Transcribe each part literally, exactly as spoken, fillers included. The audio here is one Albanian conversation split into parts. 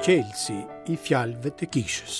qelësi i fjalëve të kishës.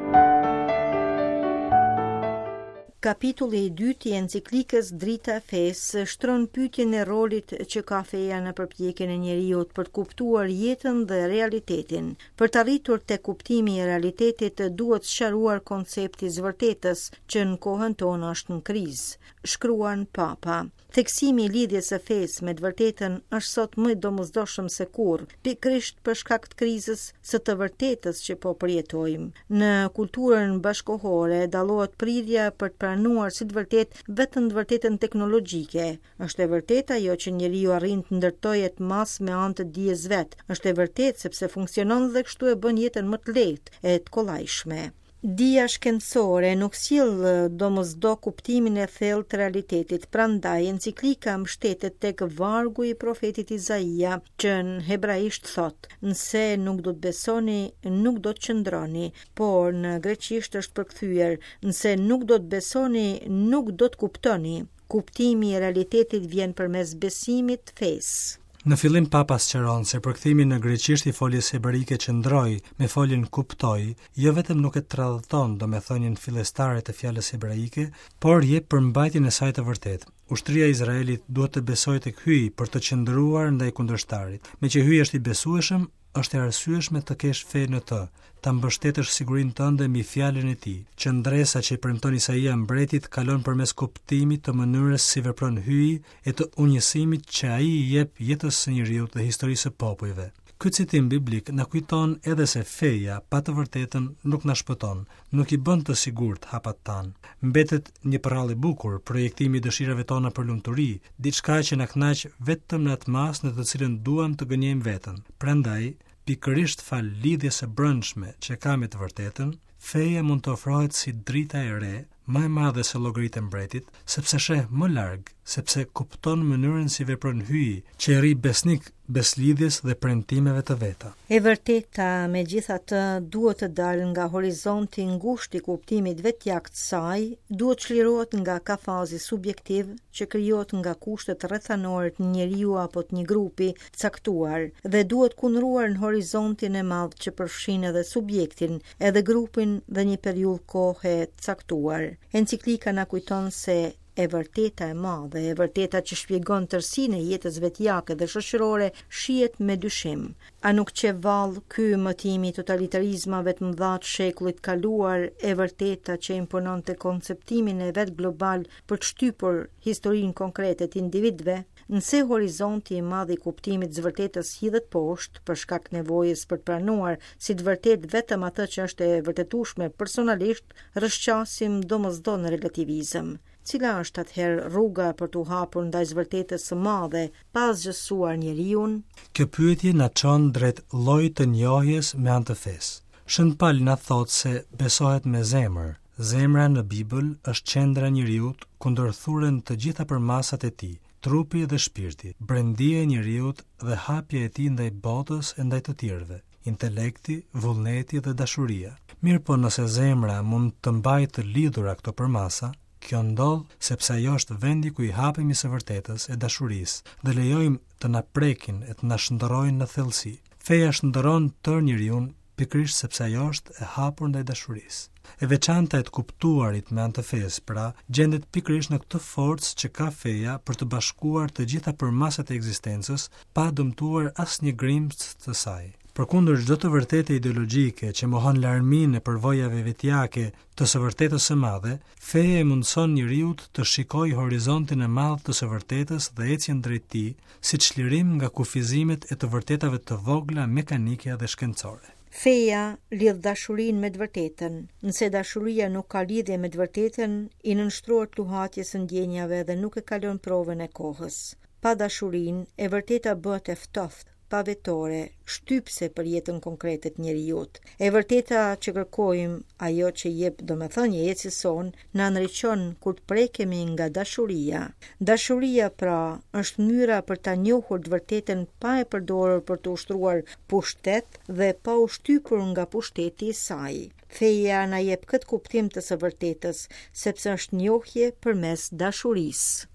Kapitulli i dytë i enciklikës Drita e Fesë shtron pyetjen e rolit që ka feja në përpjekjen e njeriut për të kuptuar jetën dhe realitetin. Për të arritur te kuptimi i realitetit duhet sqaruar koncepti i zvërtetës që në kohën tonë është në krizë, shkruan Papa. Theksimi i lidhjes së fesë me të vërtetën është sot më i domosdoshëm se kurrë, pikërisht për shkak të krizës së të vërtetës që po përjetojmë. Në kulturën bashkëkohore dallohet prirja për të pranuar si të vërtetë vetëm të vërtetën teknologjike. Është e vërtetë ajo që njeriu arrin të ndërtojë të mas me anë të dijes vet. Është e vërtetë sepse funksionon dhe kështu e bën jetën më të lehtë e të kollajshme. Dija shkencore nuk sjell domosdo kuptimin e thellë të realitetit, prandaj enciklika mbështetet tek vargu i profetit Izaia, që në hebraisht thot: "Nëse nuk do të besoni, nuk do të qëndroni", por në greqisht është përkthyer: "Nëse nuk do të besoni, nuk do të kuptoni". Kuptimi i realitetit vjen përmes besimit të fesë. Në fillim Papa sqaron se përkthimi në greqisht i foljes hebraike qëndroi me foljen kuptoi, jo vetëm nuk e tradhton domethënien fillestare të fjalës hebraike, por jep përmbajtjen e saj të vërtetë. Ushtria e Izraelit duhet të besojë tek hyi për të qëndruar ndaj kundërshtarit. Meqë hyi është i besueshëm, është e arsyeshme të kesh fe në të, ta mbështetësh sigurinë tënde mbi fjalën e tij. Qëndresa që i premton Isaia mbretit kalon përmes kuptimit të mënyrës si vepron hyi e të unjësimit që ai i jep jetës së njeriu dhe historisë së popujve. Ky citim biblik na kujton edhe se feja, pa të vërtetën, nuk na shpëton, nuk i bën të sigurt hapat tan. Mbetet një përrall i bukur, projektimi i dëshirave tona për lumturi, diçka që na kënaq vetëm në atë mas në të cilën duam të gënjejmë veten. Prandaj, pikërisht fal lidhjes së brendshme që ka me të vërtetën, feja mund të ofrohet si drita e re, më e madhe se llogaritë e mbretit, sepse sheh më larg, sepse kupton mënyrën si vepron hyi, që e rri besnik beslidhjes dhe premtimeve të veta. E vërteta, megjithatë, duhet të dalë nga horizonti ngushtë i kuptimit vetjakt të saj, duhet çlirohet nga kafazi subjektiv që krijohet nga kushtet rrethanore të njeriu apo të një grupi të caktuar, dhe duhet kundëruar në horizontin e madh që përfshin edhe subjektin, edhe grupin dhe një periudhë kohe të caktuar. Enciklika na kujton se e vërteta e madhe, e vërteta që shpjegon tërsinë e jetës vetjake dhe shoqërore, shihet me dyshim. A nuk që vallë ky mëtimi i totalitarizmave të mëdha të shekullit kaluar, e vërteta që impononte konceptimin e vet global për të shtypur historinë konkrete të individëve? Nëse horizonti i madh i kuptimit të vërtetës hidhet poshtë për shkak nevojës për të pranuar si të vërtetë vetëm atë që është e vërtetueshme personalisht, rrëshqasim domosdo në relativizëm. Cila është atëherë rruga për t'u hapur ndaj vërtetës së madhe, pa zgjësuar njeriun? Kjo pyetje na çon drejt llojit të njohjes me anë të fesë. Shën Paul na thot se besohet me zemër. Zemra në Bibël është qendra e njeriut, kundër thuren të gjitha përmasat e tij, trupi dhe shpirti, brendia e njeriut dhe hapja e tij ndaj botës e ndaj të tjerëve, intelekti, vullneti dhe dashuria. Mirë po nëse zemra mund të mbajë të lidhura këto përmasa, kjo ndodh sepse ajo është vendi ku i hapemi së vërtetës e dashurisë dhe lejojmë të na prekin e të na shndërrojnë në thellësi. Feja shndërron tërë njeriu pikërisht sepse ajo është e hapur ndaj dashurisë. E veçanta e të kuptuarit me anë të fesë, pra, gjendet pikërisht në këtë forcë që ka feja për të bashkuar të gjitha përmasat e ekzistencës pa dëmtuar asnjë grimc të saj. Përkundër çdo të vërtetë ideologjike që mohon larminë e përvojave vetjake të së vërtetës së madhe, feja e mundson njeriu të shikojë horizontin e madh të së vërtetës dhe ecjen drejt tij, si çlirim nga kufizimet e të vërtetave të vogla mekanike dhe shkencore. Feja lidh dashurinë me të vërtetën. Nëse dashuria nuk ka lidhje me të vërtetën, i nënshtrohet luhatjes së ndjenjave dhe nuk e kalon provën e kohës. Pa dashurinë, e vërteta bëhet e ftoftë, pavetore, shtypse për jetën konkrete të njeriut. E vërteta që kërkojmë, ajo që jep domethënie jetës son, na ndriçon kur të prekemi nga dashuria. Dashuria pra është mënyra për ta njohur të vërtetën pa e përdorur për të ushtruar pushtet dhe pa u shtypur nga pushteti i saj. Feja na jep këtë kuptim të së vërtetës, sepse është njohje përmes dashurisë.